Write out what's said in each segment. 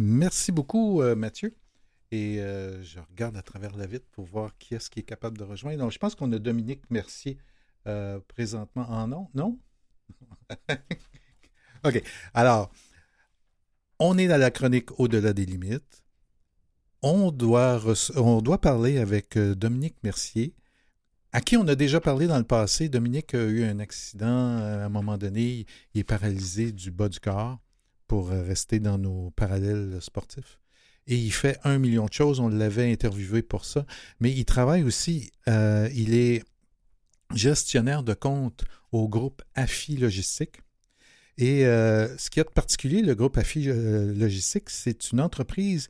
Merci beaucoup, Mathieu. Et je regarde à travers la vitre pour voir qui est-ce qui est capable de rejoindre. Donc, je pense qu'on a Dominique Mercier présentement en nom, non? OK. Alors, on est dans la chronique Au-delà des limites. On doit parler avec Dominique Mercier, à qui on a déjà parlé dans le passé. Dominique a eu un accident à un moment donné. Il est paralysé du bas du corps pour rester dans nos parallèles sportifs. Et il fait 1 million de choses. On l'avait interviewé pour ça. Mais il travaille aussi, il est gestionnaire de compte au groupe AFI Logistique. Et ce qu'il y a de particulier, le groupe AFI Logistique, c'est une entreprise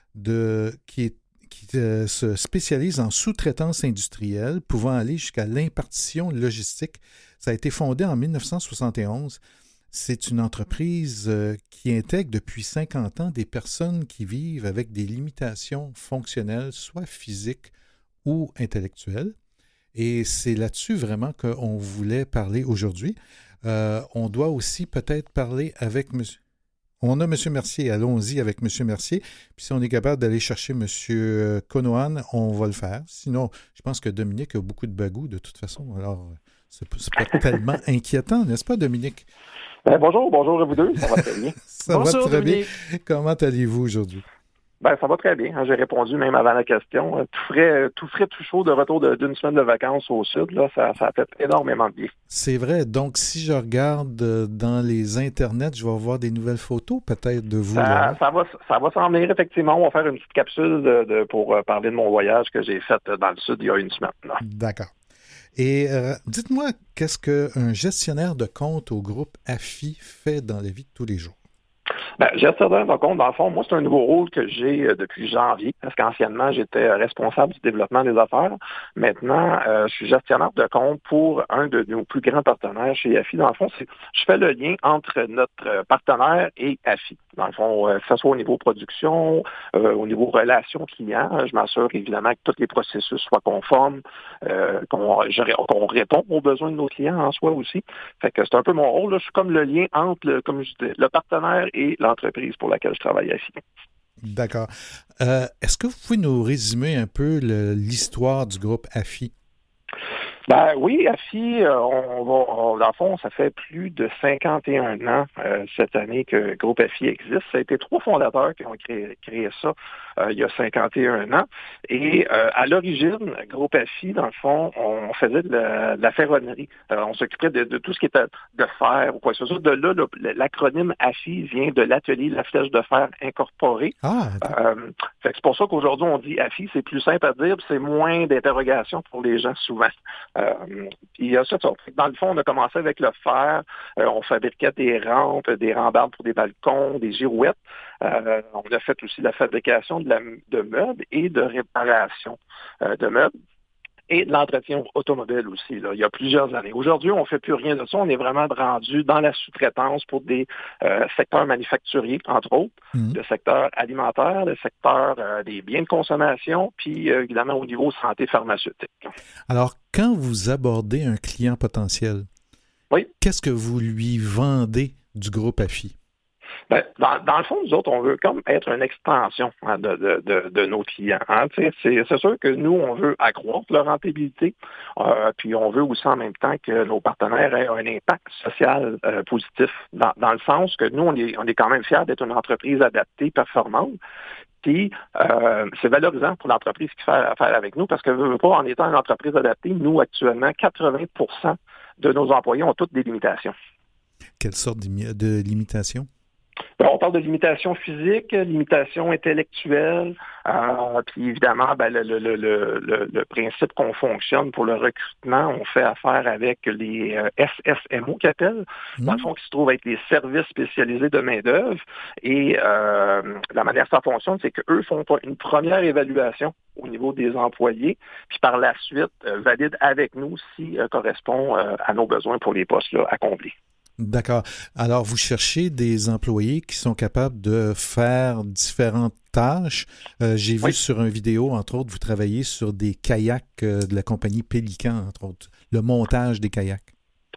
qui se spécialise en sous-traitance industrielle, pouvant aller jusqu'à l'impartition logistique. Ça a été fondé en 1971. C'est une entreprise qui intègre depuis 50 ans des personnes qui vivent avec des limitations fonctionnelles, soit physiques ou intellectuelles. Et c'est là-dessus vraiment qu'on voulait parler aujourd'hui. On doit aussi peut-être parler avec monsieur. On a M. Mercier, allons-y avec M. Mercier. Puis si on est capable d'aller chercher M. Conohan, on va le faire. Sinon, je pense que Dominique a beaucoup de bagou de toute façon. Alors, c'est pas tellement inquiétant, n'est-ce pas, Dominique? Bonjour à vous deux, ça va très bien. Ça va très Dominique. bien. Comment allez-vous aujourd'hui? Ça va très bien. J'ai répondu même avant la question. Tout frais, tout chaud de retour d'une semaine de vacances au sud. Là, ça a fait énormément de bien. C'est vrai. Donc, si je regarde dans les internets, je vais voir des nouvelles photos peut-être de vous. Ça va s'en venir, effectivement. On va faire une petite capsule pour parler de mon voyage que j'ai fait dans le sud il y a une semaine. Là. D'accord. Et dites-moi, qu'est-ce qu'un gestionnaire de compte au groupe AFI fait dans la vie de tous les jours? Gestionnaire de compte, dans le fond, moi, c'est un nouveau rôle que j'ai depuis janvier, parce qu'anciennement, j'étais responsable du développement des affaires. Maintenant, je suis gestionnaire de compte pour un de nos plus grands partenaires chez AFI. Dans le fond, je fais le lien entre notre partenaire et AFI. Dans le fond, que ce soit au niveau production, au niveau relations clients, je m'assure évidemment que tous les processus soient conformes, qu'on répond aux besoins de nos clients en soi aussi. Fait que c'est un peu mon rôle. Là. Je suis comme le lien entre, comme je dis, le partenaire et l'entreprise pour laquelle je travaille ici. D'accord. Est-ce que vous pouvez nous résumer un peu l'histoire du groupe AFI? Oui, AFI, dans le fond, ça fait plus de 51 ans cette année que le groupe AFI existe. Ça a été 3 fondateurs qui ont créé ça il y a 51 ans. Et à l'origine, groupe AFI, dans le fond, on faisait de la ferronnerie. On s'occupait de tout ce qui était de fer ou quoi que ce soit. De là, l'acronyme AFI vient de l'atelier La Flèche de Fer Incorporé. C'est pour ça qu'aujourd'hui, on dit AFI, c'est plus simple à dire, c'est moins d'interrogations pour les gens souvent. Puis ça, dans le fond, on a commencé avec le fer. On fabriquait des rampes, des rambardes pour des balcons, des girouettes. On a fait aussi la fabrication de meubles et de réparation de meubles. Et de l'entretien automobile aussi, là, il y a plusieurs années. Aujourd'hui, on ne fait plus rien de ça. On est vraiment rendu dans la sous-traitance pour des secteurs manufacturiers, entre autres, le secteur alimentaire, le secteur des biens de consommation, puis évidemment au niveau santé pharmaceutique. Alors, quand vous abordez un client potentiel, oui. Qu'est-ce que vous lui vendez du groupe AFI? Dans le fond, nous autres, on veut comme être une extension de nos clients. Hein. C'est sûr que nous, on veut accroître leur rentabilité, puis on veut aussi en même temps que nos partenaires aient un impact social positif, dans le sens que nous, on est quand même fiers d'être une entreprise adaptée, performante. Puis, c'est valorisant pour l'entreprise qui fait affaire avec nous parce que, en étant une entreprise adaptée, nous, actuellement, 80% de nos employés ont toutes des limitations. Quelle sorte de limitations? On parle de limitation physique, limitation intellectuelle, puis évidemment, le principe qu'on fonctionne pour le recrutement, on fait affaire avec les SSMO qu'ils appellent, dans le fond, qui se trouvent être les services spécialisés de main-d'œuvre. Et la manière que ça fonctionne, c'est qu'eux font une première évaluation au niveau des employés, puis par la suite, valident avec nous si correspond à nos besoins pour les postes là, à combler. D'accord. Alors, vous cherchez des employés qui sont capables de faire différentes tâches. J'ai vu sur une vidéo, entre autres, vous travaillez sur des kayaks de la compagnie Pélican, entre autres, le montage des kayaks.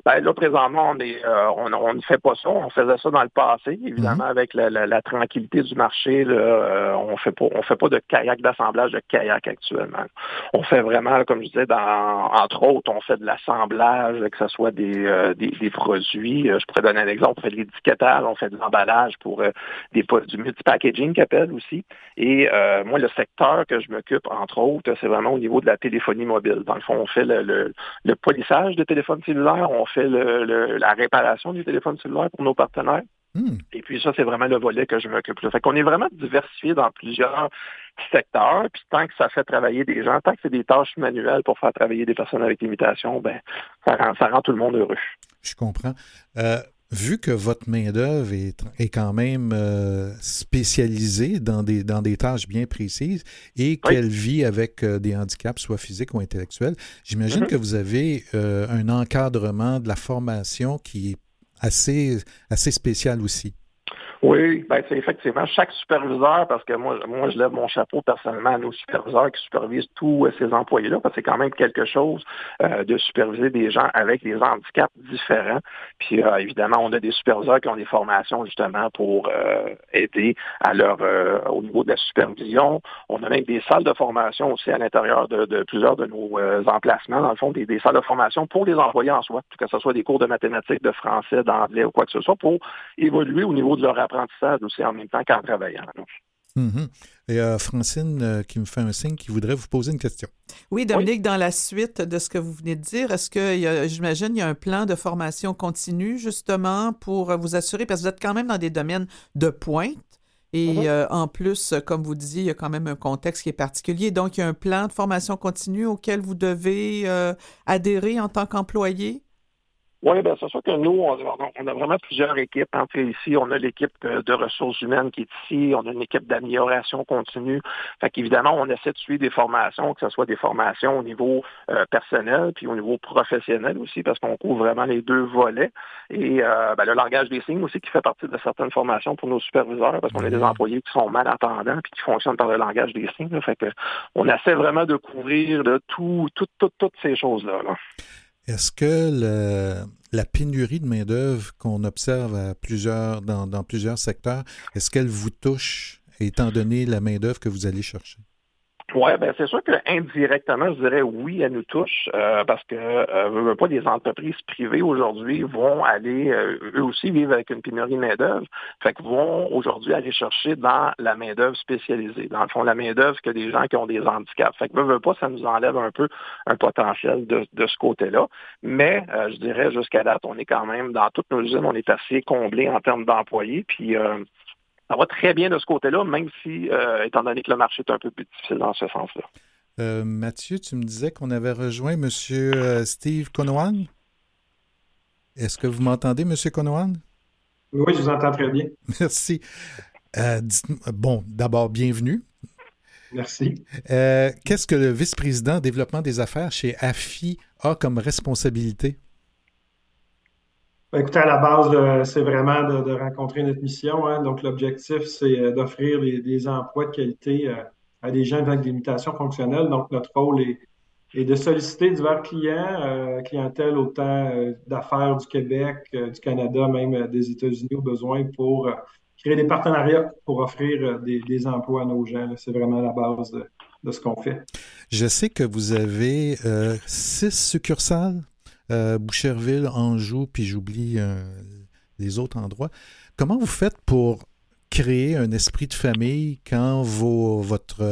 Ben là, présentement, on ne fait pas ça. On faisait ça dans le passé, évidemment, avec la tranquillité du marché. Là, on fait pas de kayak, d'assemblage de kayak actuellement. On fait vraiment, comme je disais, entre autres, on fait de l'assemblage, que ce soit des produits. Je pourrais donner un exemple. On fait de l'étiquetage, on fait de l'emballage pour du multi-packaging qu'ils appellent aussi. Et moi, le secteur que je m'occupe, entre autres, c'est vraiment au niveau de la téléphonie mobile. Dans le fond, on fait le polissage de téléphones cellulaires, on fait la réparation du téléphone cellulaire pour nos partenaires. Et puis ça, c'est vraiment le volet que je m'occupe là. Fait qu'on est vraiment diversifié dans plusieurs secteurs. Puis tant que ça fait travailler des gens, tant que c'est des tâches manuelles pour faire travailler des personnes avec limitation, ben ça rend tout le monde heureux. Je comprends. Vu que votre main-d'œuvre est quand même spécialisée dans des tâches bien précises et qu'elle vit avec des handicaps, soit physiques ou intellectuels, j'imagine que vous avez un encadrement de la formation qui est assez spécial aussi. Oui, ben c'est effectivement chaque superviseur, parce que moi je lève mon chapeau personnellement à nos superviseurs qui supervisent tous ces employés-là, parce que c'est quand même quelque chose de superviser des gens avec des handicaps différents. Puis évidemment, on a des superviseurs qui ont des formations justement pour aider à au niveau de la supervision. On a même des salles de formation aussi à l'intérieur de plusieurs de nos emplacements, dans le fond, des salles de formation pour les employés en soi, que ce soit des cours de mathématiques, de français, d'anglais ou quoi que ce soit, pour évoluer au niveau de leur apprentissage aussi en même temps qu'en travaillant. Et Francine qui me fait un signe qui voudrait vous poser une question. Oui, Dominique, dans la suite de ce que vous venez de dire, est-ce que, j'imagine, il y a un plan de formation continue justement pour vous assurer, parce que vous êtes quand même dans des domaines de pointe et en plus, comme vous disiez, il y a quand même un contexte qui est particulier. Donc, il y a un plan de formation continue auquel vous devez adhérer en tant qu'employé? Oui, bien, c'est sûr que nous, on a vraiment plusieurs équipes. Ici, on a l'équipe de ressources humaines qui est ici, on a une équipe d'amélioration continue. Fait qu'évidemment, on essaie de suivre des formations, que ce soit des formations au niveau personnel, puis au niveau professionnel aussi, parce qu'on couvre vraiment les deux volets. Et le langage des signes aussi qui fait partie de certaines formations pour nos superviseurs, parce qu'on a des employés qui sont malentendants puis qui fonctionnent par le langage des signes. Là. Fait que on essaie vraiment de couvrir toutes ces choses-là. Là. Est-ce que la pénurie de main-d'œuvre qu'on observe dans plusieurs secteurs, est-ce qu'elle vous touche, étant donné la main-d'œuvre que vous allez chercher? Oui, ben c'est sûr que indirectement, je dirais oui, elle nous touche, parce que pas des entreprises privées aujourd'hui vont aller eux aussi vivre avec une pénurie de main-d'œuvre. Fait qu'ils vont aujourd'hui aller chercher dans la main-d'œuvre spécialisée. Dans le fond, la main-d'œuvre que des gens qui ont des handicaps. Fait que veut pas, ça nous enlève un peu un potentiel de ce côté-là. Mais je dirais jusqu'à date, on est quand même dans toutes nos usines, on est assez comblés en termes d'employés. Puis ça va très bien de ce côté-là, même si, étant donné que le marché est un peu plus difficile dans ce sens-là. Mathieu, tu me disais qu'on avait rejoint M. Steve Conohan. Est-ce que vous m'entendez, M. Conohan? Oui, je vous entends très bien. Merci. Bon, d'abord, bienvenue. Merci. Qu'est-ce que le vice-président développement des affaires chez AFI a comme responsabilité? Écoutez, à la base, c'est vraiment de rencontrer notre mission. Hein. Donc, l'objectif, c'est d'offrir des emplois de qualité à des gens avec des limitations fonctionnelles. Donc, notre rôle est de solliciter divers clients, clientèle autant d'affaires du Québec, du Canada, même des États-Unis au besoin pour créer des partenariats pour offrir des emplois à nos gens. Là. C'est vraiment la base de ce qu'on fait. Je sais que vous avez 6 succursales. Boucherville, Anjou, puis j'oublie les autres endroits. Comment vous faites pour créer un esprit de famille quand vos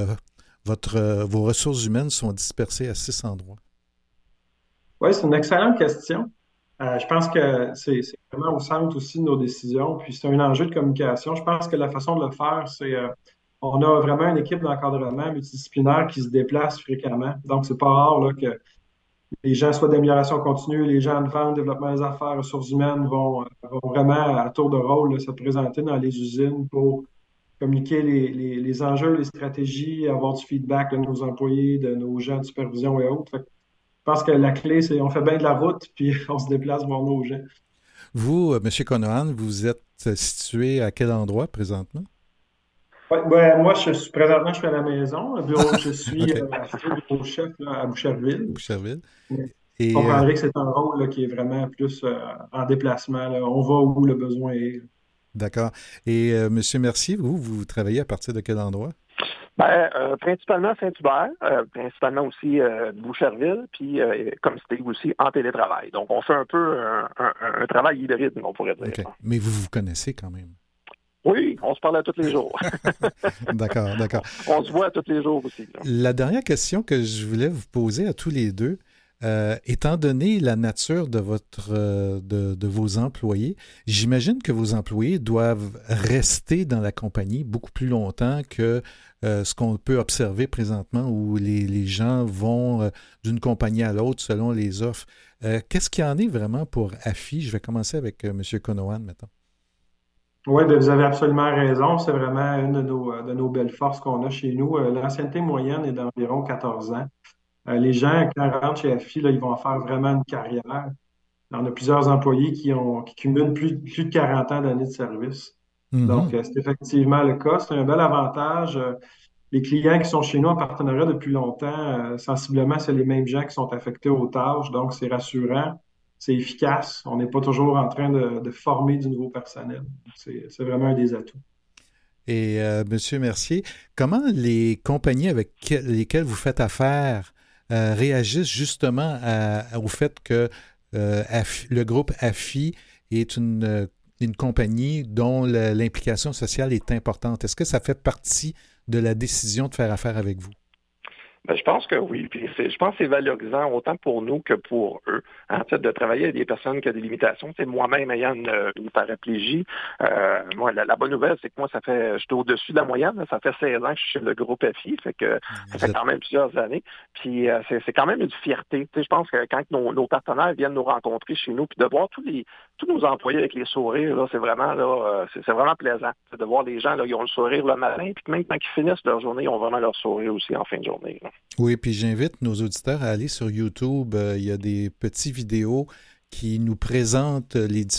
ressources humaines sont dispersées à 6 endroits? Oui, c'est une excellente question. Je pense que c'est vraiment au centre aussi de nos décisions, puis c'est un enjeu de communication. Je pense que la façon de le faire, c'est on a vraiment une équipe d'encadrement multidisciplinaire qui se déplace fréquemment. Donc, c'est pas rare là, que les gens soient d'amélioration continue, les gens de vente, développement des affaires, ressources humaines vont vraiment à tour de rôle là, se présenter dans les usines pour communiquer les enjeux, les stratégies, avoir du feedback de nos employés, de nos gens de supervision et autres. Fait que je pense que la clé, c'est on fait bien de la route, puis on se déplace voir nos gens. Vous, M. Conohan, vous êtes situé à quel endroit présentement? Ouais, moi, présentement, je suis à la maison. Le bureau, je suis okay. au bureau chef là, à Boucherville. Boucherville. Et, Vous comprendrez que c'est un rôle là, qui est vraiment plus en déplacement, là. On va où le besoin est. d'accord. Et Monsieur Mercier, vous travaillez à partir de quel endroit? Principalement Saint-Hubert, principalement aussi Boucherville, puis comme c'était aussi en télétravail. Donc, on fait un peu un travail hybride, on pourrait dire. OK. Mais vous connaissez quand même. Oui, on se parle à tous les jours. D'accord, d'accord. On se voit à tous les jours aussi. Là. La dernière question que je voulais vous poser à tous les deux, étant donné la nature de de vos employés, j'imagine que vos employés doivent rester dans la compagnie beaucoup plus longtemps que ce qu'on peut observer présentement où les gens vont d'une compagnie à l'autre selon les offres. Qu'est-ce qu'il y en est vraiment pour AFI? Je vais commencer avec M. Conohan maintenant. Oui, vous avez absolument raison. C'est vraiment une de nos belles forces qu'on a chez nous. L'ancienneté moyenne est d'environ 14 ans. Les gens, quand ils rentrent chez AFI, là, ils vont faire vraiment une carrière. On a plusieurs employés qui cumulent plus de 40 ans d'années de service. Donc, Mhm. c'est effectivement le cas. C'est un bel avantage. Les clients qui sont chez nous en partenariat depuis longtemps, sensiblement, c'est les mêmes gens qui sont affectés aux tâches. Donc, c'est rassurant, c'est efficace. On n'est pas toujours en train de former du nouveau personnel. C'est vraiment un des atouts. Et Monsieur Mercier, comment les compagnies avec lesquelles vous faites affaire réagissent justement au fait que le groupe AFI est une compagnie dont l'implication sociale est importante? Est-ce que ça fait partie de la décision de faire affaire avec vous? Je pense que oui. Puis je pense que c'est valorisant autant pour nous que pour eux. En fait, de travailler avec des personnes qui ont des limitations. C'est moi-même ayant une paraplégie. Moi, la bonne nouvelle, c'est que moi, je suis au-dessus de la moyenne. Là. Ça fait 16 ans que je suis chez le groupe FI. Fait que ça fait quand même plusieurs années. Puis c'est quand même une fierté. Tu sais, je pense que quand nos partenaires viennent nous rencontrer chez nous, puis de voir tous nos employés avec les sourires, là, c'est vraiment c'est vraiment plaisant. C'est de voir les gens là, ils ont le sourire le matin, puis même quand ils finissent leur journée, ils ont vraiment leur sourire aussi en fin de journée. Là. Oui, puis j'invite nos auditeurs à aller sur YouTube. Il y a des petites vidéos qui nous présentent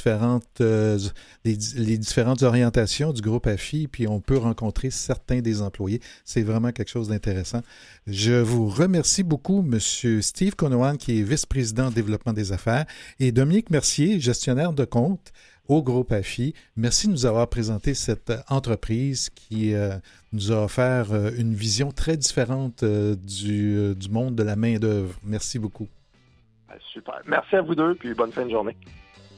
les différentes orientations du groupe AFI, puis on peut rencontrer certains des employés. C'est vraiment quelque chose d'intéressant. Je vous remercie beaucoup, M. Steve Conohan, qui est vice-président en développement des affaires, et Dominique Mercier, gestionnaire de compte au groupe AFI. Merci de nous avoir présenté cette entreprise qui nous a offert une vision très différente du monde de la main-d'œuvre. Merci beaucoup. Super. Merci à vous deux, puis bonne fin de journée.